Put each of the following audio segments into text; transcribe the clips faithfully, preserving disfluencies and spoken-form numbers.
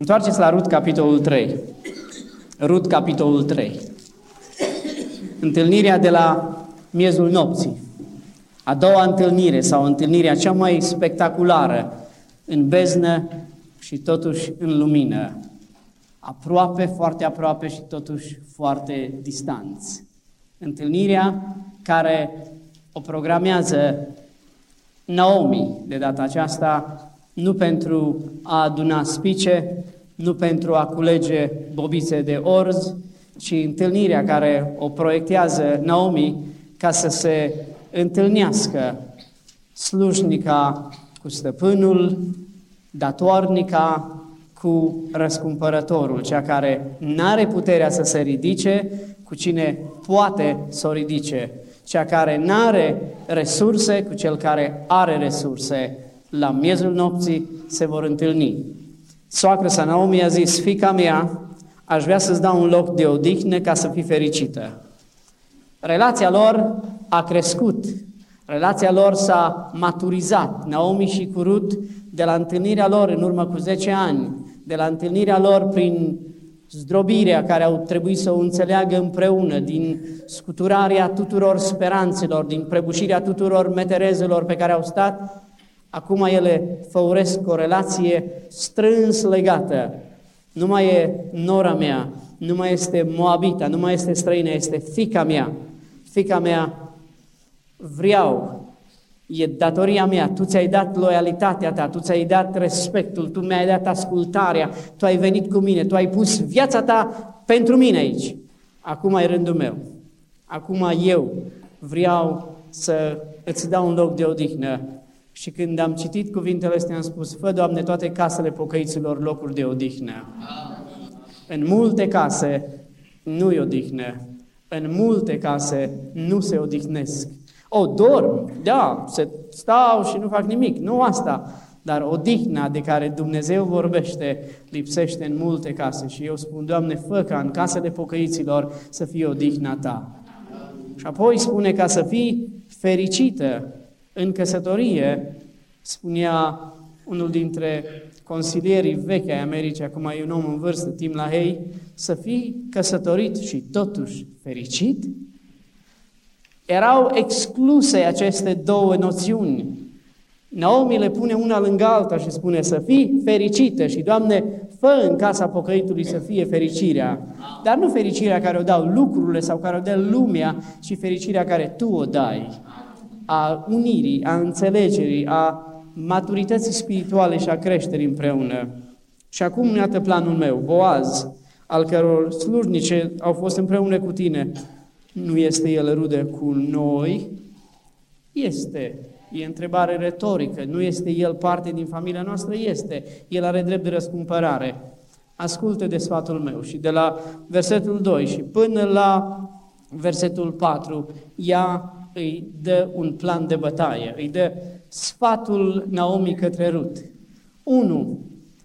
Întoarceți la Rut, capitolul trei. Rut, capitolul trei. Întâlnirea de la miezul nopții. A doua întâlnire sau întâlnirea cea mai spectaculară în beznă și totuși în lumină. Aproape, foarte aproape și totuși foarte distanți. Întâlnirea care o programează Naomi de data aceasta, nu pentru a aduna spice, nu pentru a culege bobițe de orz, ci întâlnirea care o proiectează Naomi ca să se întâlnească slujnica cu stăpânul, datornica cu răscumpărătorul, cea care n-are puterea să se ridice, cu cine poate să o ridice, cea care n-are resurse cu cel care are resurse. La miezul nopții se vor întâlni. Soacră sa Naomi a zis: fiica mea, aș vrea să-ți dau un loc de odihnă ca să fii fericită. Relația lor a crescut, relația lor s-a maturizat. Naomi și cu Rut, de la întâlnirea lor în urmă cu zece ani, de la întâlnirea lor prin zdrobirea care au trebuit să o înțeleagă împreună, din scuturarea tuturor speranțelor, din prăbușirea tuturor meterezelor pe care au stat, acum ele făuresc o relație strâns legată. Nu mai e nora mea, nu mai este moabita, nu mai este străină, este fiica mea. Fiica mea, vreau, e datoria mea, tu ți-ai dat loialitatea ta, tu ți-ai dat respectul, tu mi-ai dat ascultarea, tu ai venit cu mine, tu ai pus viața ta pentru mine aici. Acum e rândul meu. Acum eu vreau să îți dau un loc de odihnă. Și când am citit cuvintele astea, am spus: fă, Doamne, toate casele pocăiților locuri de odihnă. În multe case nu-i odihnă. În multe case nu se odihnesc. O, dorm, da, se stau și nu fac nimic, nu asta. Dar odihna de care Dumnezeu vorbește lipsește în multe case. Și eu spun: Doamne, fă ca în casele pocăiților să fie odihna Ta. Și apoi spune: ca să fii fericită în căsătorie, spunea unul dintre consilierii vechi ai Americii, acum e un om în vârstă, Tim LaHaye, să fii căsătorit și totuși fericit? Erau excluse aceste două noțiuni. Naomi le pune una lângă alta și spune: să fii fericită și, Doamne, fă în casa pocăitului să fie fericirea. Dar nu fericirea care o dau lucrurile sau care o dă lumea, ci fericirea care Tu o dai. A unirii, a înțelegerii, a maturității spirituale și a creșterii împreună. Și acum, iată planul meu, Boaz, al căror slujnice au fost împreună cu tine, nu este el rude cu noi? Este. E întrebare retorică. Nu este el parte din familia noastră? Este. El are drept de răscumpărare. Ascultă de sfatul meu. Și de la versetul doi și până la versetul patru, ea îi dă un plan de bătaie, îi dă sfatul Naomi către Rut. unu.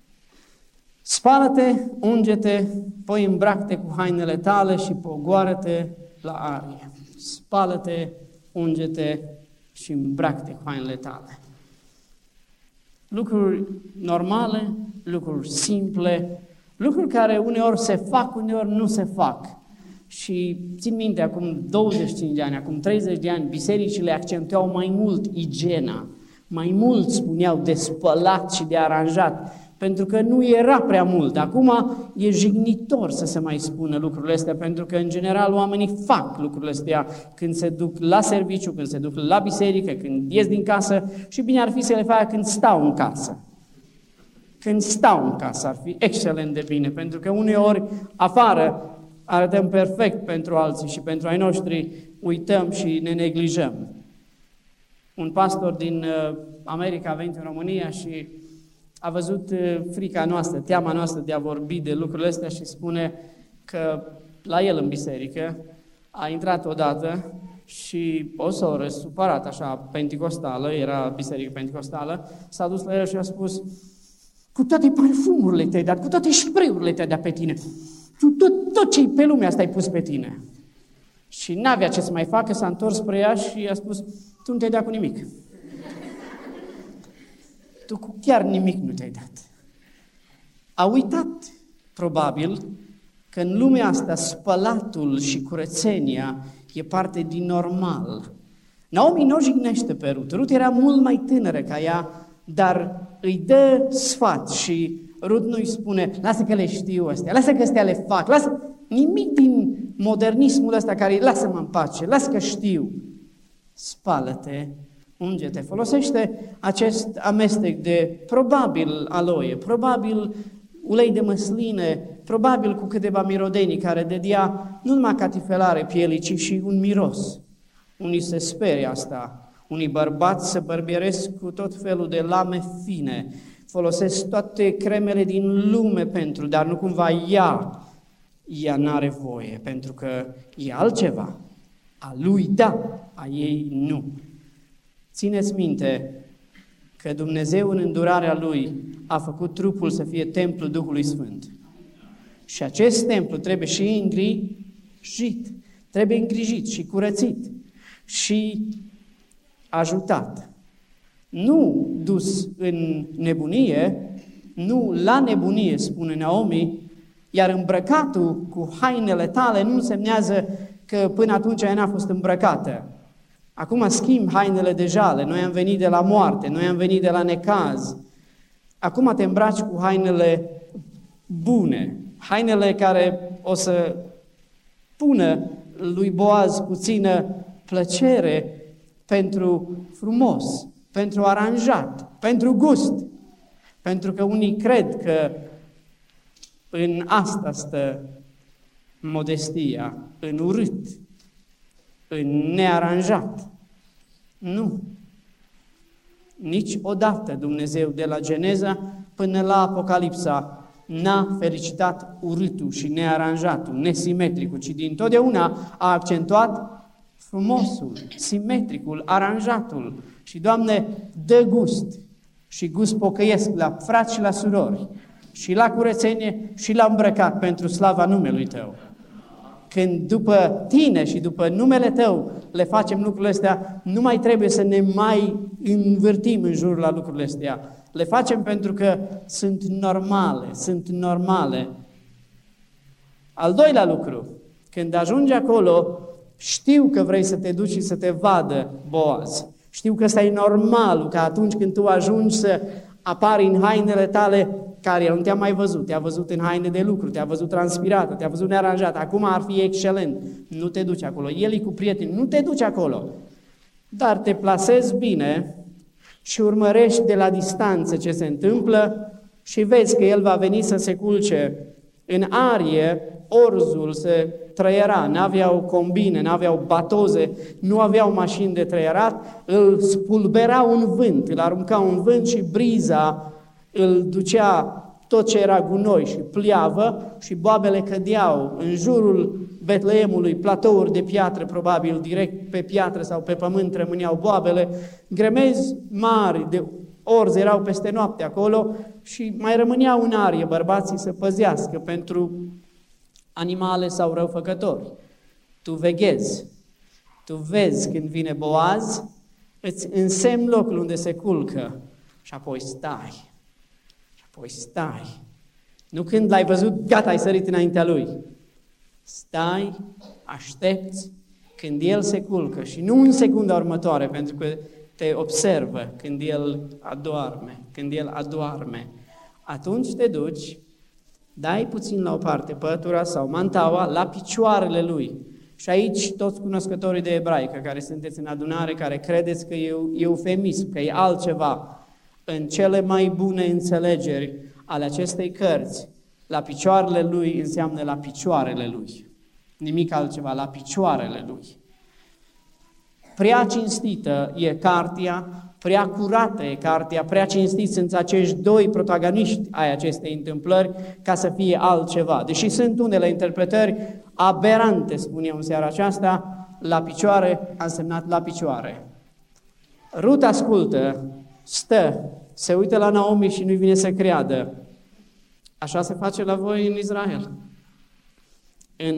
Spală-te, unge-te, poi îmbrac-te cu hainele tale și pogoară-te la arie. Spală-te, unge-te și îmbrac-te cu hainele tale. Lucruri normale, lucruri simple, lucruri care uneori se fac, uneori nu se fac. Și țin minte, acum douăzeci și cinci de ani, acum treizeci de ani, bisericile accentuau mai mult igiena, mai mult spuneau de spălat și de aranjat, pentru că nu era prea mult. Acum e jignitor să se mai spună lucrurile astea, pentru că în general oamenii fac lucrurile astea când se duc la serviciu, când se duc la biserică, când ies din casă, și bine ar fi să le facă când stau în casă. Când stau în casă ar fi excelent de bine, pentru că uneori afară arătăm perfect pentru alții și pentru ai noștri uităm și ne neglijăm. Un pastor din America a venit în România și a văzut frica noastră, teama noastră de a vorbi de lucrurile astea și spune că la el în biserică a intrat odată și o soră supărată, așa, penticostală, era biserică penticostală, s-a dus la el și a spus: cu toate parfumurile te-ai dat, cu toate spray-urile te-ai dat pe tine, tu tot, tot ce-i pe lumea asta ai pus pe tine. Și n-avea ce să mai facă, s-a întors spre ea și i-a spus: tu nu te-ai dat cu nimic. Tu cu chiar nimic nu te-ai dat. A uitat, probabil, că în lumea asta spălatul și curățenia e parte din normal. Naomi nu o jignește pe Rut. Rut era mult mai tânără ca ea, dar îi dă sfat și Rut nu îi spune, lasă că le știu astea, lasă că astea le fac, lasă nimic din modernismul ăsta care lasă-mă în pace, lasă că știu. Spală-te, unge-te. Folosește acest amestec de probabil aloe, probabil ulei de măsline, probabil cu câteva mirodenii care dădea nu numai catifelare pielii, ci și un miros. Unii se sperie asta, unii bărbați se bărbieresc cu tot felul de lame fine, folosesc toate cremele din lume pentru, dar nu cumva ea, ea n-are voie, pentru că e altceva. A lui da, a ei nu. Țineți minte că Dumnezeu în îndurarea Lui a făcut trupul să fie templul Duhului Sfânt. Și acest templu trebuie și îngrijit, trebuie îngrijit și curățit și ajutat. Nu dus în nebunie, nu la nebunie, spune Naomi, iar îmbrăcatul cu hainele tale nu însemnează că până atunci ea n-a fost îmbrăcată. Acum schimb hainele de jale, noi am venit de la moarte, noi am venit de la necaz. Acum te îmbraci cu hainele bune, hainele care o să pună lui Boaz puțină plăcere pentru frumos, pentru aranjat, pentru gust. Pentru că unii cred că în asta stă modestia, în urât, în nearanjat. Nu. Niciodată Dumnezeu de la Geneza până la Apocalipsa n-a felicitat urâtul și nearanjatul, nesimetricul, ci dintotdeauna a accentuat frumosul, simetricul, aranjatul. Și, Doamne, dă gust și gust pocăiesc la frați și la surori, și la curățenie și la îmbrăcat pentru slava numelui Tău. Când după Tine și după numele Tău le facem lucrurile astea, nu mai trebuie să ne mai învârtim în jurul la lucrurile astea. Le facem pentru că sunt normale, sunt normale. Al doilea lucru, când ajungi acolo, știu că vrei să te duci și să te vadă Boaz. Știu că ăsta e normal, că atunci când tu ajungi să apari în hainele tale, care el nu te-a mai văzut, te-a văzut în haine de lucru, te-a văzut transpirată, te-a văzut nearanjată, acum ar fi excelent. Nu te duci acolo. El e cu prieteni, nu te duci acolo. Dar te plasezi bine și urmărești de la distanță ce se întâmplă și vezi că el va veni să se culce în arie, orzul se trăiera, n-aveau combine, n-aveau batoze, nu aveau mașini de trăierat, îl spulbera un vânt, îl arunca un vânt și briza îl ducea tot ce era gunoi și pliavă și boabele cădeau în jurul Betleemului, platouri de piatră, probabil direct pe piatră sau pe pământ rămâneau boabele, gremezi mari de orzi erau peste noapte acolo și mai rămâneau în arie bărbații să păzească pentru animale sau răufăcători. Tu veghezi, tu vezi când vine Boaz, îți însemni locul unde se culcă și apoi stai. Și apoi stai. Nu când l-ai văzut, gata, ai sărit înaintea lui. Stai, aștepți când el se culcă și nu în secunda următoare, pentru că te observă când el adorme, când el adorme. Atunci te duci, dai puțin la o parte pătura sau mantaua la picioarele lui. Și aici toți cunoscătorii de ebraică care sunteți în adunare, care credeți că e eufemism, că e altceva, în cele mai bune înțelegeri ale acestei cărți, la picioarele lui înseamnă la picioarele lui. Nimic altceva, la picioarele lui. Prea cinstită e cartea, prea curată e cartea, prea cinstiți sunt acești doi protagoniști ai acestei întâmplări ca să fie altceva. Deși sunt unele interpretări aberante, spun eu în seara aceasta, la picioare a însemnat la picioare. Rut ascultă, stă, se uită la Naomi și nu-i vine să creadă. Așa se face la voi în Israel. În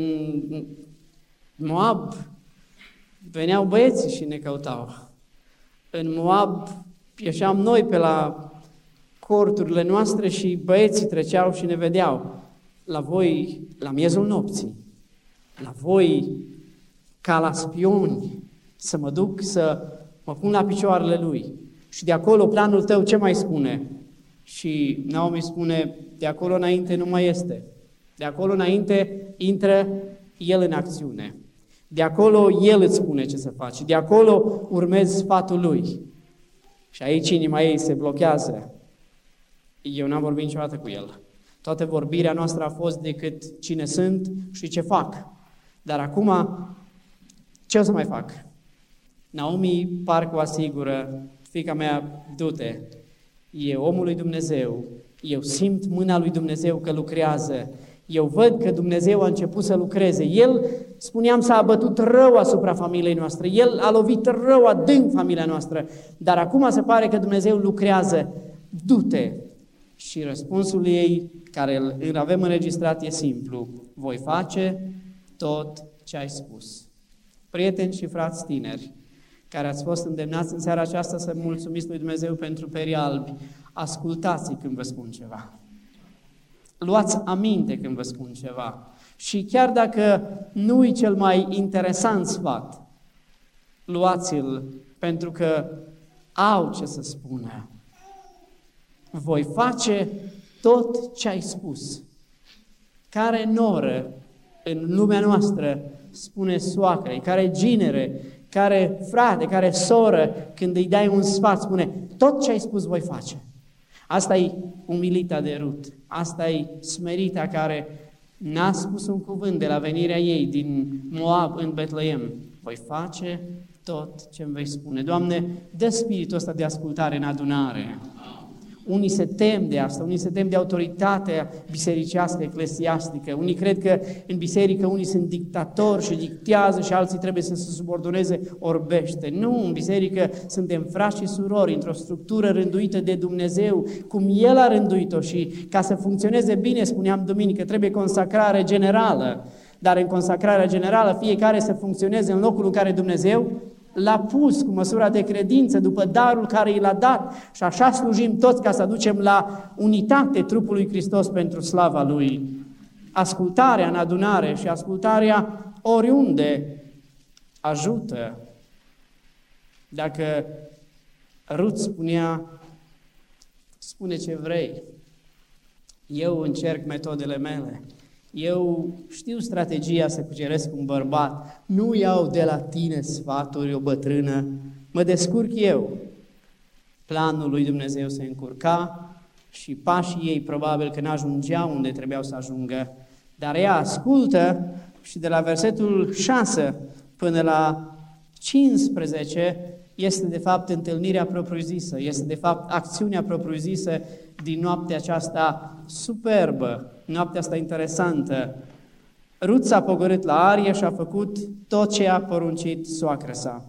Moab veneau băieții și ne căutau. În Moab ieșeam noi pe la corturile noastre și băieții treceau și ne vedeau. La voi, la miezul nopții, la voi, ca la spioni, să mă duc să mă pun la picioarele lui. Și de acolo planul tău ce mai spune? Și Naomi spune, de acolo înainte nu mai este. De acolo înainte intră el în acțiune. De acolo el îți spune ce să faci. De acolo urmezi sfatul lui. Și aici inima ei se blochează. Eu n-am vorbit niciodată cu el. Toată vorbirea noastră a fost decât cine sunt și ce fac. Dar acum, ce o să mai fac? Naomi parcă o asigură, fiica mea, du-te, e omul lui Dumnezeu, eu simt mâna lui Dumnezeu că lucrează, eu văd că Dumnezeu a început să lucreze. El, spuneam, s-a abătut rău asupra familiei noastre, El a lovit rău adânc familia noastră, dar acum se pare că Dumnezeu lucrează, du-te. Și răspunsul ei, care îl avem înregistrat, e simplu, voi face tot ce ai spus. Prieteni și frați tineri, care ați fost îndemnați în seara aceasta să mulțumiți lui Dumnezeu pentru perii albi, ascultați când vă spun ceva. Luați aminte când vă spun ceva. Și chiar dacă nu-i cel mai interesant sfat, luați-l pentru că au ce să spună. Voi face tot ce ai spus. Care noră în lumea noastră spune soacrei, care ginere, care frate, care soră, când îi dai un sfat, spune, tot ce ai spus voi face. Asta e umilita de Rut, asta e smerita care n-a spus un cuvânt de la venirea ei din Moab în Betleem. Voi face tot ce îmi vei spune. Doamne, dă spiritul ăsta de ascultare în adunare. Unii se tem de asta, unii se tem de autoritatea bisericească, eclesiastică. Unii cred că în biserică unii sunt dictatori și dictează și alții trebuie să se subordoneze orbește. Nu, în biserică suntem frați și surori într-o structură rânduită de Dumnezeu, cum El a rânduit-o și ca să funcționeze bine, spuneam duminică, trebuie consacrare generală. Dar în consacrarea generală fiecare să funcționeze în locul în care Dumnezeu l-a pus cu măsura de credință după darul care i l-a dat și așa slujim toți ca să aducem la unitate trupul lui Hristos pentru slava Lui. Ascultarea în adunare și ascultarea oriunde ajută. Dacă Rut spunea, spune ce vrei, eu încerc metodele mele, eu știu strategia să cuceresc un bărbat, nu iau de la tine sfaturi, o bătrână, mă descurc eu. Planul lui Dumnezeu se încurca și pașii ei probabil că n-ajungeau unde trebuiau să ajungă, dar ea ascultă și de la versetul șase până la cincisprezece este de fapt întâlnirea propriu-zisă, este de fapt acțiunea propriu-zisă din noaptea aceasta superbă, noaptea asta interesantă. Rut s-a pogorât la arie și a făcut tot ce a poruncit soacră sa.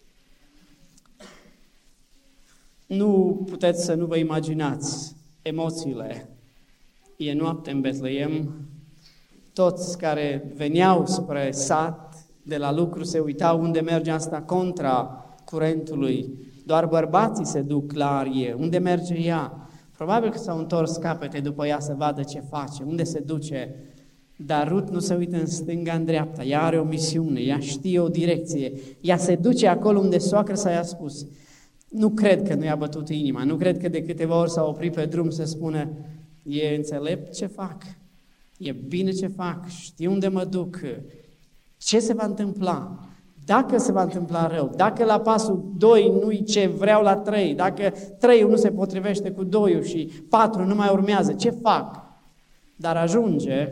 Nu puteți să nu vă imaginați emoțiile. E noapte în Betleem, toți care veneau spre sat de la lucru se uitau unde merge asta contra curentului. Doar bărbații se duc la arie. Unde merge ea? Probabil că s-au întors capete după ea să vadă ce face, unde se duce. Dar Rut nu se uită în stânga, în dreapta. Ea are o misiune, ea știe o direcție. Ea se duce acolo unde soacră sa i-a spus. Nu cred că nu i-a bătut inima, nu cred că de câteva ori s-a oprit pe drum să spună, e înțelept ce fac, e bine ce fac, știu unde mă duc, ce se va întâmpla. Dacă se va întâmpla rău, dacă la pasul doi nu-i ce vreau la trei, dacă trei nu se potrivește cu doi și patru nu mai urmează, ce fac? Dar ajunge,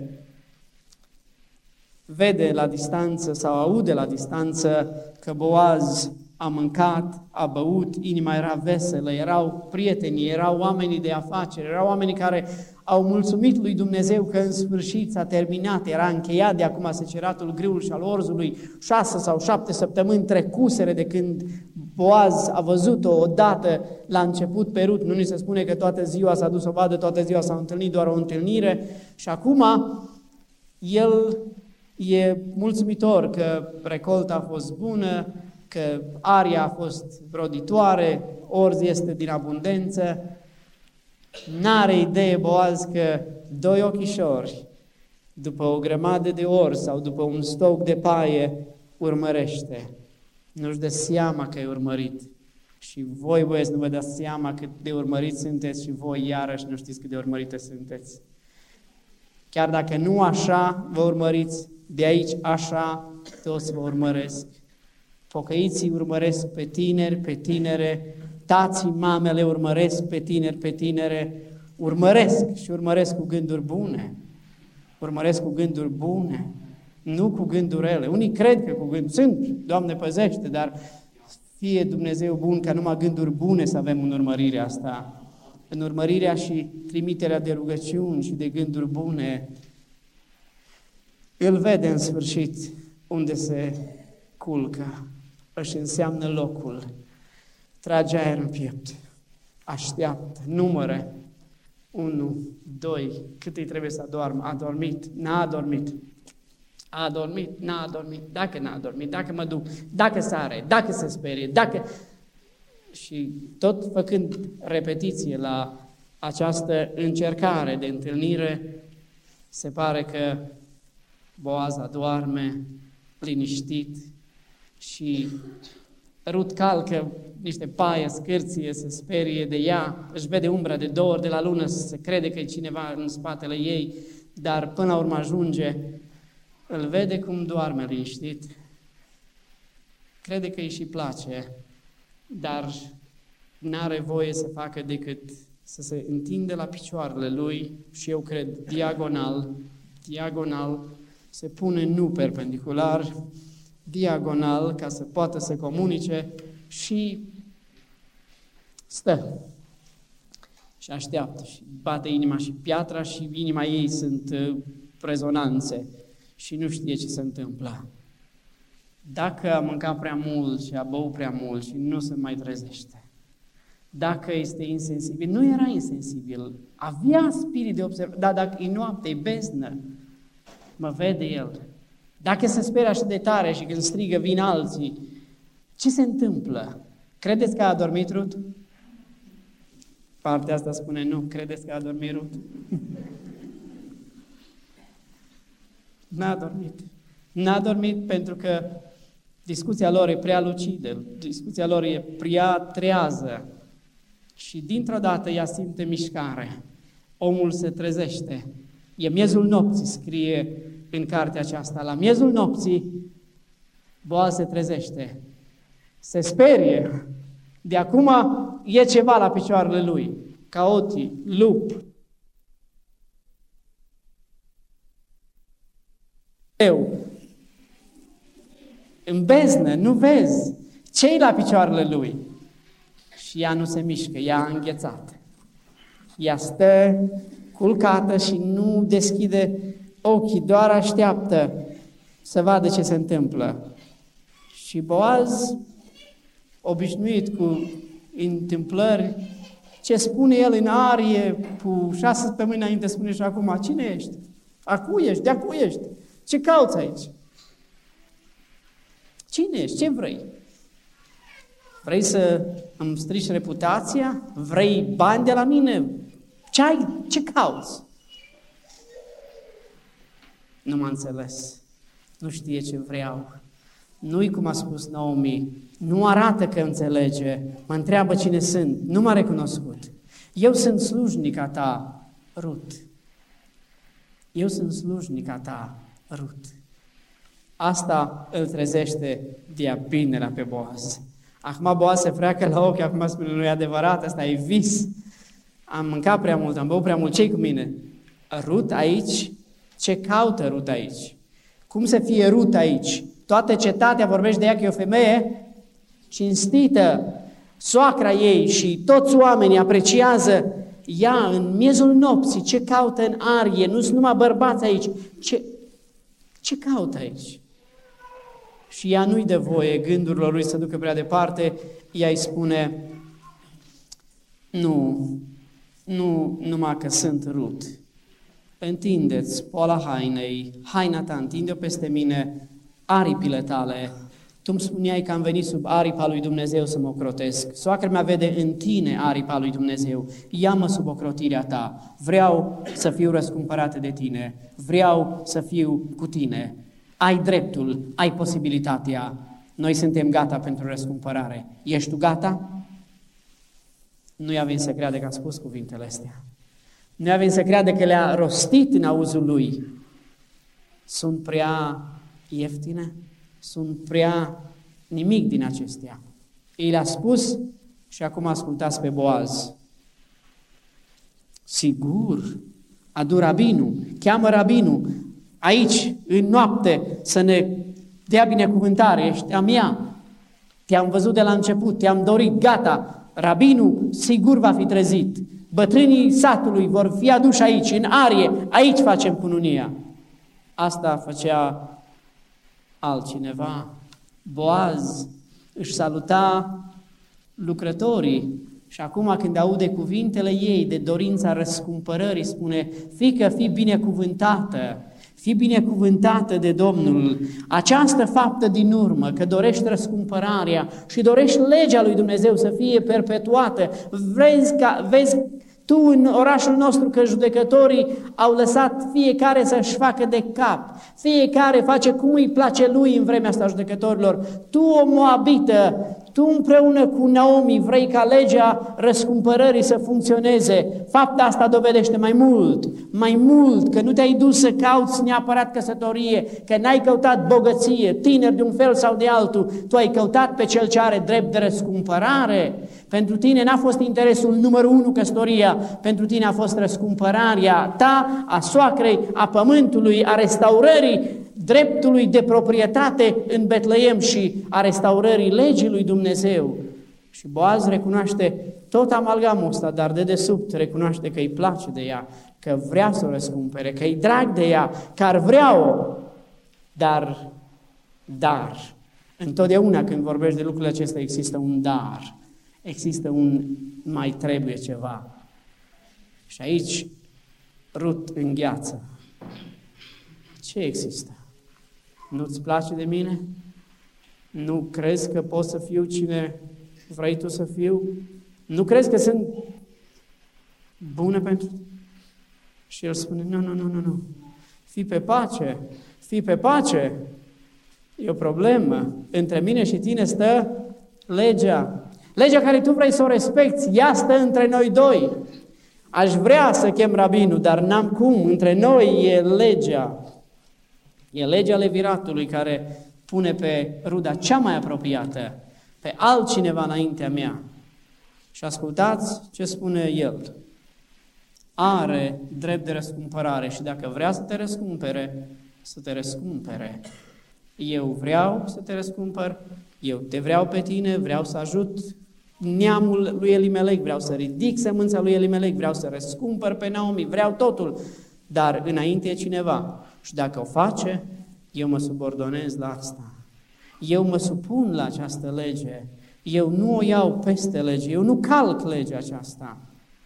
vede la distanță sau aude la distanță că Boaz a mâncat, a băut, inima era veselă, erau prietenii, erau oamenii de afaceri, erau oamenii care au mulțumit lui Dumnezeu că în sfârșit s-a terminat, era încheiat de acum seceratul grâul și al orzului, șase sau șapte săptămâni trecuseră de când Boaz a văzut-o odată la început pe Rut, nu ni se spune că toată ziua s-a dus o vadă, toată ziua s-a întâlnit, doar o întâlnire și acum el e mulțumitor că recolta a fost bună, că aria a fost roditoare, orz este din abundență. N-are idee Boaz că doi ochișori, după o grămadă de ori sau după un stoc de paie, urmărește. Nu-și dă seama că e urmărit. Și voi, băieți, nu vă dați seama cât de urmăriți sunteți și voi iarăși nu știți cât de urmărite sunteți. Chiar dacă nu așa vă urmăriți, de aici așa toți vă urmăresc. Pocăiții urmăresc pe tineri, pe tinere, tații, mamele urmăresc pe tineri, pe tinere, urmăresc și urmăresc cu gânduri bune. Urmăresc cu gânduri bune, nu cu gânduri rele. Unii cred că cu gânduri sunt, Doamne păzește, dar fie Dumnezeu bun ca numai gânduri bune să avem în urmărirea asta. În urmărirea și trimiterea de rugăciuni și de gânduri bune, îl vede în sfârșit unde se culcă, își înseamnă locul, trage aer în piept, așteaptă, numără, unu, doi, cât îi trebuie să adormă? A dormit, n-a adormit, a adormit, n-a adormit, dacă n-a adormit, dacă mă duc, dacă sare, dacă se sperie, dacă... Și tot făcând repetiție la această încercare de întâlnire, se pare că Boaz adorme liniștit și Rut calcă niște paie, scârție, se sperie de ea, își vede umbra de două ori de la lună, se crede că e cineva în spatele ei, dar până la urmă ajunge, îl vede cum doarme liniștit, crede că îi și place, dar n-are voie să facă decât să se întinde la picioarele lui și eu cred diagonal, diagonal, se pune nu perpendicular, diagonal, ca să poată să comunice și stă și așteaptă și bate inima și piatra și inima ei sunt uh, rezonanțe și nu știe ce se întâmplă. Dacă a mâncat prea mult și a băut prea mult și nu se mai trezește, dacă este insensibil, nu era insensibil, avea spirit de observare, dar dacă e noapte, e beznă, mă vede el. Dacă se sperie așa de tare și când strigă vin alții, ce se întâmplă? Credeți că a adormit Rut? Partea asta spune nu. Credeți că a adormit Rut? N-a adormit. N-a adormit pentru că discuția lor e prea lucidă, discuția lor e prea trează și dintr-o dată ea simte mișcare. Omul se trezește. E miezul nopții, scrie în cartea aceasta. La miezul nopții, Boaz se trezește. Se sperie. De acum e ceva la picioarele lui. Caotii, lup. Eu. În beznă, nu vezi ce-i la picioarele lui. Și ea nu se mișcă, ea a înghețat. Ea stă culcată și nu deschide ochii, doar așteaptă să vadă ce se întâmplă. Și Boaz, obișnuit cu întâmplări, ce spune el în arie, cu șase săptămâni înainte, spune și acum, cine ești? Acu ești, de acu ești. Ce cauți aici? Cine ești? Ce vrei? Vrei să îmi strici reputația? Vrei bani de la mine? Ce ai? Ce cauți? Nu m-a înțeles. Nu știe ce vreau. Nu-i cum a spus Naomi. Nu arată că înțelege. Mă întreabă cine sunt. Nu m-a recunoscut. Eu sunt slujnica ta, Rut. Eu sunt slujnica ta, Rut. Asta îl trezește de-a binelea pe Boaz. Acum Boaz se freacă la ochi, acum spune, nu e adevărat, asta e vis. Am mâncat prea mult, am băut prea mult, ce-i cu mine? Rut aici? Ce caută Rut aici? Cum să fie Rut aici? Toată cetatea vorbește de ea că e o femeie cinstită. Soacra ei și toți oamenii apreciază ea în miezul nopții. Ce caută în arie? Nu sunt numai bărbați aici. Ce, ce caută aici? Și ea nu-i dă voie gândurilor lui să ducă prea departe. Ea îi spune, nu, nu numai că sunt Rut. Întindeți poala hainei, haina ta, întinde-o peste mine, aripile tale, Tu îmi spuneai că am venit sub aripa lui Dumnezeu să mă ocrotesc. Soacră mea vede în tine aripa lui Dumnezeu. Ia-mă sub ocrotirea ta. Vreau să fiu răscumpărată de tine. Vreau să fiu cu tine. Ai dreptul, ai posibilitatea. Noi suntem gata pentru răscumpărare. Ești tu gata? Nu-i avem să creadă că a spus cuvintele astea. Nu avem să creadă că le-a rostit în auzul lui. Sunt prea ieftine? Sunt prea nimic din acestea. El le-a spus și acum ascultați pe Boaz. Sigur, adu rabinul, cheamă rabinul aici, în noapte, să ne dea binecuvântare, ești a mea. Te-am văzut de la început, te-am dorit, gata, rabinul sigur va fi trezit. Bătrânii satului vor fi aduși aici, în arie, aici facem cununia. Asta făcea altcineva. Boaz își saluta lucrătorii și acum când aude cuvintele ei de dorința răscumpărării, spune: fiică, fii binecuvântată, fii binecuvântată de Domnul. Această faptă din urmă, că dorești răscumpărarea și dorești legea lui Dumnezeu să fie perpetuată, vezi, ca, vezi tu în orașul nostru că judecătorii au lăsat fiecare să-și facă de cap. Fiecare face cum îi place lui în vremea asta judecătorilor. Tu, o moabită, tu împreună cu Naomi vrei ca legea răscumpărării să funcționeze. Fapta asta dovedește mai mult, mai mult, că nu te-ai dus să cauți neapărat căsătorie, că n-ai căutat bogăție, tineri de un fel sau de altul. Tu ai căutat pe cel ce are drept de răscumpărare. Pentru tine n-a fost interesul numărul unu căsătoria, pentru tine a fost răscumpărarea ta, a soacrei, a pământului, a restaurării dreptului de proprietate în Betleem și a restaurării legii lui Dumnezeu. Și Boaz recunoaște tot amalgamul ăsta, dar de desubt recunoaște că îi place de ea, că vrea să o răscumpere, că îi drag de ea, că ar vrea-o, dar, dar, întotdeauna când vorbești de lucrurile acestea există un dar, există un mai trebuie ceva. Și aici Rut îngheață. Ce există? Nu-ți place de mine? Nu crezi că pot să fiu cine vrei tu să fiu? Nu crezi că sunt bună pentru tine? Și el spune, nu, nu, nu, nu, nu. Fii pe pace, fii pe pace. E o problemă. Între mine și tine stă legea. Legea care tu vrei să o respecti, ea stă între noi doi. Aș vrea să chem rabinul, dar n-am cum. Între noi e legea. E legea leviratului care pune pe ruda cea mai apropiată, pe altcineva înaintea mea. Și ascultați ce spune el. Are drept de răscumpărare și dacă vrea să te răscumpere, să te răscumpere. Eu vreau să te răscumpăr, eu te vreau pe tine, vreau să ajut neamul lui Elimelec, vreau să ridic sămânța lui Elimelec, vreau să răscumpăr pe Naomi, vreau totul, dar înainte e cineva. Și dacă o face, eu mă subordonez la asta. Eu mă supun la această lege. Eu nu o iau peste lege, eu nu calc legea aceasta.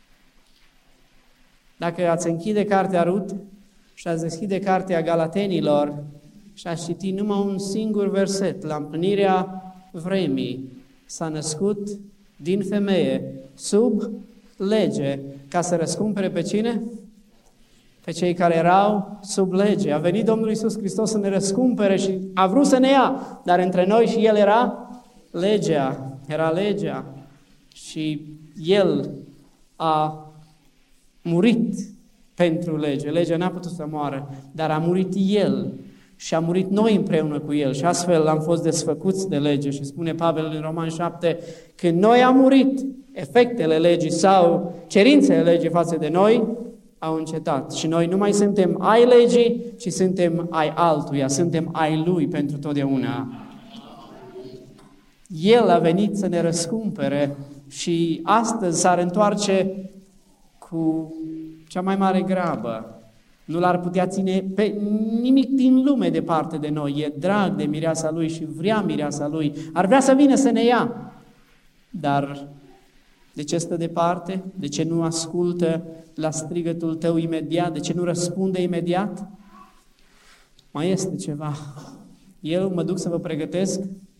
Dacă ați închide cartea Rut și ați deschide cartea Galatenilor și ați citi numai un singur verset, la împlinirea vremii s-a născut din femeie, sub lege, ca să răscumpere pe cine? Pe cei care erau sub lege. A venit Domnul Iisus Hristos să ne răscumpere și a vrut să ne ia, dar între noi și El era legea, era legea și El a murit pentru lege. Legea n-a putut să moară, dar a murit El și a murit noi împreună cu El și astfel am fost desfăcuți de lege și spune Pavel în Roman șapte, când noi am murit, efectele legii sau cerințele legii față de noi au încetat și noi nu mai suntem ai legii, ci suntem ai altuia, suntem ai Lui pentru totdeauna. El a venit să ne răscumpere și astăzi s-ar întoarce cu cea mai mare grabă. Nu l-ar putea ține pe nimic din lume departe de noi. E drag de mireasa Lui și vrea mireasa Lui. Ar vrea să vină să ne ia. Dar de ce stă departe? De ce nu ascultă la strigătul tău imediat? De ce nu răspunde imediat? Mai este ceva. Eu mă duc să vă pregătesc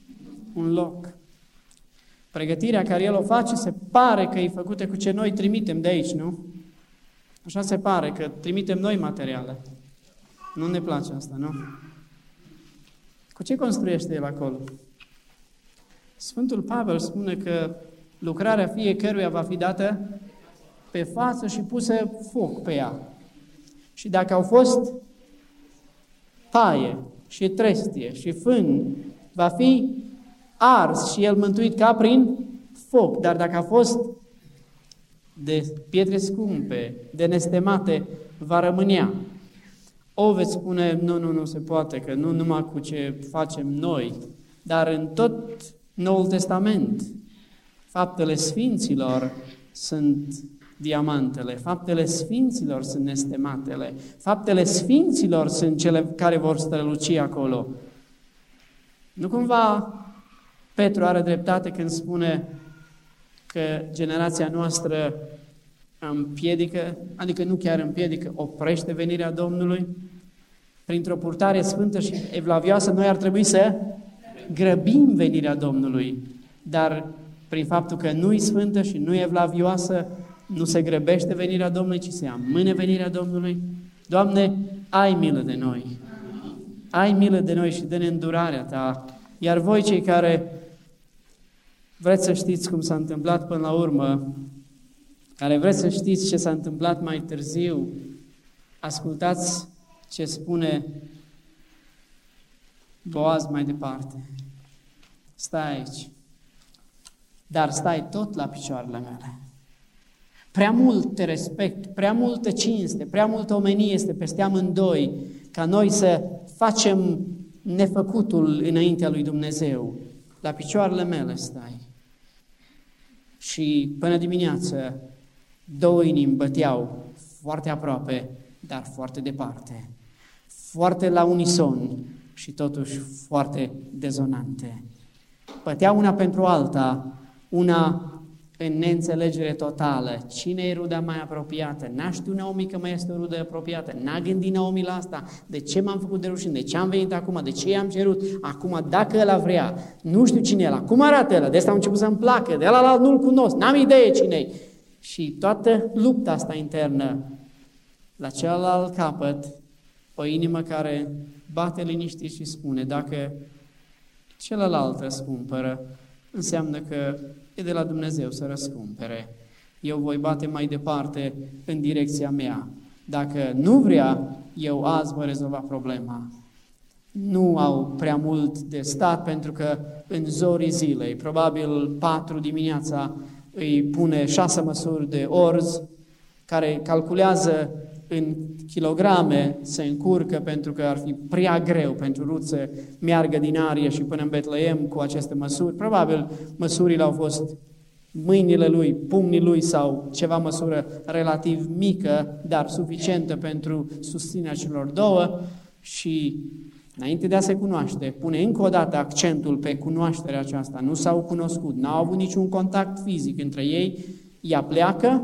un loc. Pregătirea care El o face se pare că e făcută cu ce noi trimitem de aici, nu? Așa se pare, că trimitem noi materiale. Nu ne place asta, nu? Cu ce construiește El acolo? Sfântul Pavel spune că lucrarea fiecăruia va fi dată pe față și pusă foc pe ea. Și dacă au fost taie și trestie și fân, va fi ars și el mântuit ca prin foc. Dar dacă a fost de pietre scumpe, de nestemate, va rămânea. O veți spune, nu, nu, nu se poate, că nu numai cu ce facem noi, dar în tot Noul Testament, faptele sfinților sunt diamantele, faptele sfinților sunt nestematele, faptele sfinților sunt cele care vor străluci acolo. Nu cumva Petru are dreptate când spune că generația noastră împiedică, adică nu chiar împiedică, oprește venirea Domnului? Printr-o purtare sfântă și evlavioasă, noi ar trebui să grăbim venirea Domnului, dar prin faptul că nu-i sfântă și nu e evlavioasă, nu se grăbește venirea Domnului, ci se amâne venirea Domnului. Doamne, ai milă de noi! Ai milă de noi și dă-ne îndurarea Ta. Iar voi, cei care vreți să știți cum s-a întâmplat până la urmă, care vreți să știți ce s-a întâmplat mai târziu, ascultați ce spune Boaz mai departe. Stai aici, dar stai tot la picioarele mele. Prea mult te respect, prea multă cinste, prea multă omenie este peste amândoi, ca noi să facem nefăcutul înaintea lui Dumnezeu. La picioarele mele stai. Și până dimineață, două inimi băteau foarte aproape, dar foarte departe. Foarte la unison și totuși foarte dezonante. Băteau una pentru alta, una în neînțelegere totală. Cine e ruda mai apropiată? N-a știut Naomi că mai este o rudă apropiată. N-a gândit Naomi la asta. De ce m-am făcut de rușine? De ce am venit acum? De ce i-am cerut? Acum, dacă ăla vrea, nu știu cine e ăla. Cum arată ăla? De asta am început să-mi placă. De ăla nu-l cunosc. N-am idee cine-i. Și toată lupta asta internă, la celălalt capăt, o inimă care bate liniștit și spune, dacă celălalt răscumpără, înseamnă că e de la Dumnezeu să răscumpere. Eu voi bate mai departe în direcția mea. Dacă nu vrea, eu azi voi rezolva problema. Nu au prea mult de stat, pentru că în zorii zilei, probabil patru dimineața, îi pune șase măsuri de orz, care calculează în kilograme, se încurcă pentru că ar fi prea greu pentru Rut să meargă din Arie și până în Betleem cu aceste măsuri. Probabil măsurile au fost mâinile lui, pumnii lui sau ceva măsură relativ mică, dar suficientă pentru susținerea celor două și înainte de a se cunoaște, pune încă o dată accentul pe cunoașterea aceasta. Nu s-au cunoscut, n-au avut niciun contact fizic între ei, ea pleacă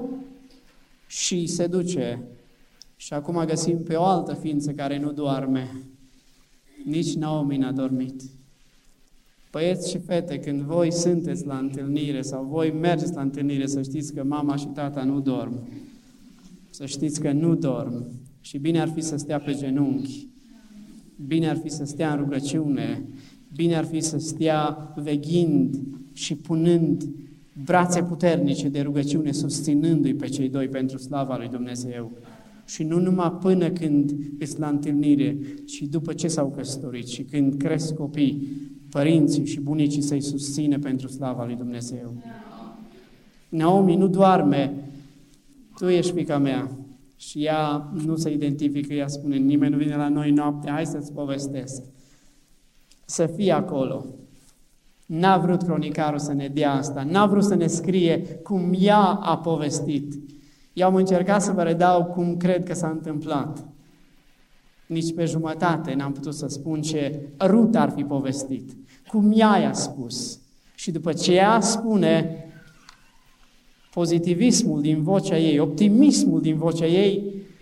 și se duce. Și acum găsim pe o altă ființă care nu doarme. Nici Naomi n-a dormit. Băieți și fete, când voi sunteți la întâlnire sau voi mergeți la întâlnire, să știți că mama și tata nu dorm. Să știți că nu dorm. Și bine ar fi să stea pe genunchi. Bine ar fi să stea în rugăciune. Bine ar fi să stea veghind și punând brațe puternice de rugăciune, susținându-i pe cei doi pentru slava lui Dumnezeu. Și nu numai până când îți la întâlnire, ci după ce s-au căsătorit și când cresc copii, părinții și bunicii să-i susțină pentru slava lui Dumnezeu. Naomi nu doarme, tu ești fiica mea. Și ea nu se identifică, ea spune, nimeni nu vine la noi noapte, hai să-ți povestesc. Să fie acolo. N-a vrut cronicarul să ne dea asta, n-a vrut să ne scrie cum ea a povestit. Eu am încercat să vă redau cum cred că s-a întâmplat. Nici pe jumătate n-am putut să spun ce Rut ar fi povestit. Cum ea i-a spus. Și după ce ea spune, pozitivismul din vocea ei, optimismul din vocea ei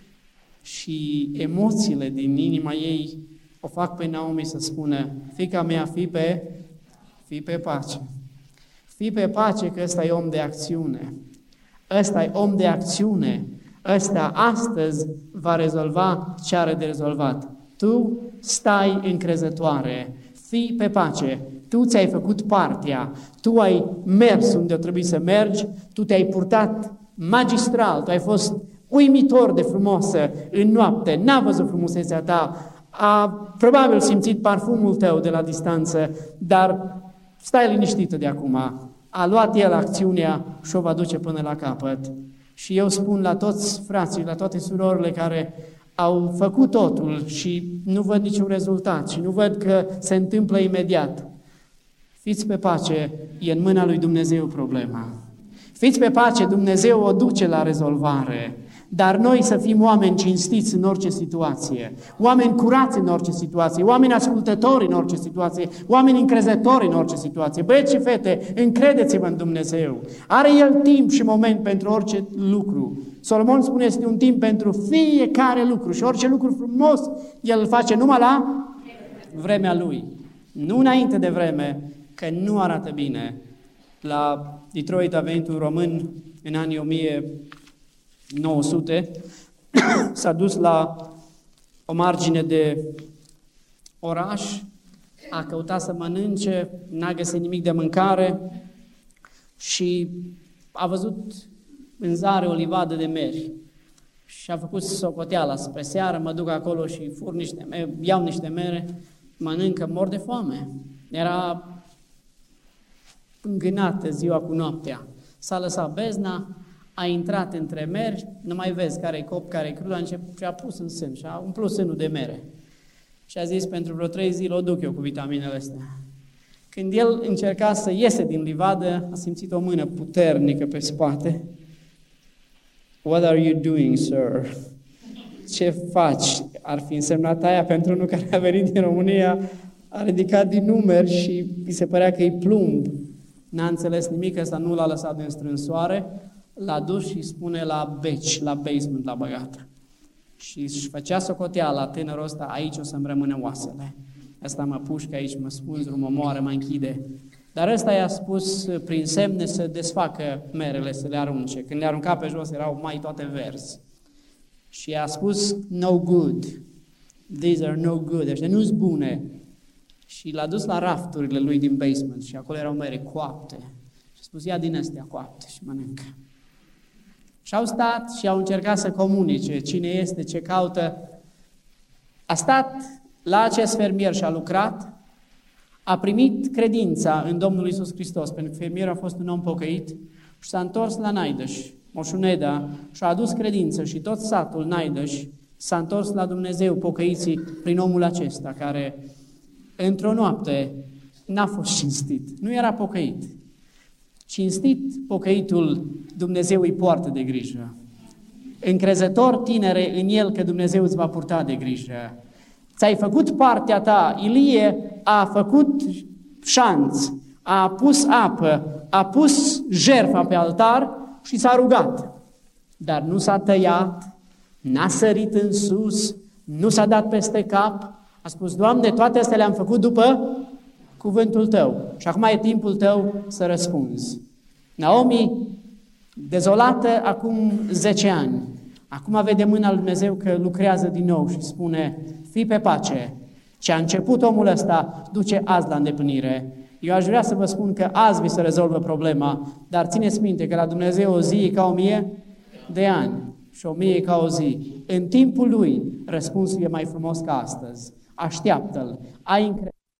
și emoțiile din inima ei o fac pe Naomi să spună, fiica mea, fii pe, Fii pe pace. Fii pe pace că ăsta e om de acțiune. Ăsta e om de acțiune. Ăsta astăzi va rezolva ce are de rezolvat. Tu stai încrezătoare. Fii pe pace. Tu ți-ai făcut partea. Tu ai mers unde trebuie să mergi. Tu te-ai purtat magistral. Tu ai fost uimitor de frumosă în noapte. N-a văzut frumusețea ta. A probabil simțit parfumul tău de la distanță, dar stai liniștită de acum. A luat el acțiunea și o va duce până la capăt. Și eu spun la toți frații, la toate surorile care au făcut totul și nu văd niciun rezultat și nu văd că se întâmplă imediat. Fiți pe pace, e în mâna lui Dumnezeu problema. Fiți pe pace, Dumnezeu o duce la rezolvare. Dar noi să fim oameni cinstiți în orice situație, oameni curați în orice situație, oameni ascultători în orice situație, oameni încrezători în orice situație. Băieți și fete, încredeți-vă în Dumnezeu. Are El timp și moment pentru orice lucru. Solomon spune, este un timp pentru fiecare lucru și orice lucru frumos El îl face numai la vremea Lui. Nu înainte de vreme, că nu arată bine. La Detroit a venit un român în anii o mie nouă sute, s-a dus la o margine de oraș, a căutat să mănânce, n-a găsit nimic de mâncare și a văzut în zare o livadă de meri și a făcut socoteala spre seară, mă duc acolo și fur niște mere, iau niște mere, mănâncă, mor de foame. Era îngânată ziua cu noaptea. S-a lăsat bezna, a intrat între meri, nu mai vezi care-i cop, care-i crud, a început și a pus în sân și a umplut sânul de mere. Și a zis, pentru vreo trei zile o duc eu cu vitaminele astea. Când el încerca să iese din livadă, a simțit o mână puternică pe spate. What are you doing, sir? Ce faci? Ar fi însemnat aia pentru unul care a venit din România, a ridicat din numeri și îi se părea că e plumb. N-a înțeles nimic, ăsta nu l-a lăsat în strânsoare, l-a dus și spune la beci, la basement, la băgat. Și își făcea socoteala tânărul ăsta, aici o să-mi rămână oasele. Asta mă pușcă aici, mă spânzuru, mă moară, mă închide. Dar ăsta i-a spus prin semne să desfacă merele, să le arunce. Când le arunca pe jos erau mai toate verzi. Și i-a spus, no good. These are no good. Ăștia nu-s bune. Și l-a dus la rafturile lui din basement și acolo erau mere coapte. Și a spus, ia din astea coapte și mănâncă. Și au stat și au încercat să comunice cine este, ce caută. A stat la acest fermier și a lucrat, a primit credința în Domnul Iisus Hristos, pentru că fermierul a fost un om pocăit și s-a întors la Naidăș, Moșuneda, și a adus credință și tot satul Naidăș s-a întors la Dumnezeu, pocăiții, prin omul acesta, care într-o noapte n-a fost cinstit, nu era pocăit. Cinstit, pocăitul, Dumnezeu îi poartă de grijă. Încrezător, tinere, în el că Dumnezeu îți va purta de grijă. Ți-ai făcut partea ta. Ilie a făcut șanț, a pus apă, a pus jertfa pe altar și s-a rugat. Dar nu s-a tăiat, n-a sărit în sus, nu s-a dat peste cap. A spus, Doamne, toate astea le-am făcut după cuvântul Tău. Și acum e timpul Tău să răspunzi. Naomi, dezolată acum zece ani, acum vede mâna lui Dumnezeu că lucrează din nou și spune, fii pe pace. Ce a început omul ăsta duce azi la îndeplinire. Eu aș vrea să vă spun că azi vi se rezolvă problema, dar țineți minte că la Dumnezeu o zi e ca o mie de ani și o mie e ca o zi. În timpul Lui, răspunsul e mai frumos ca astăzi. Așteaptă-L, ai încredere.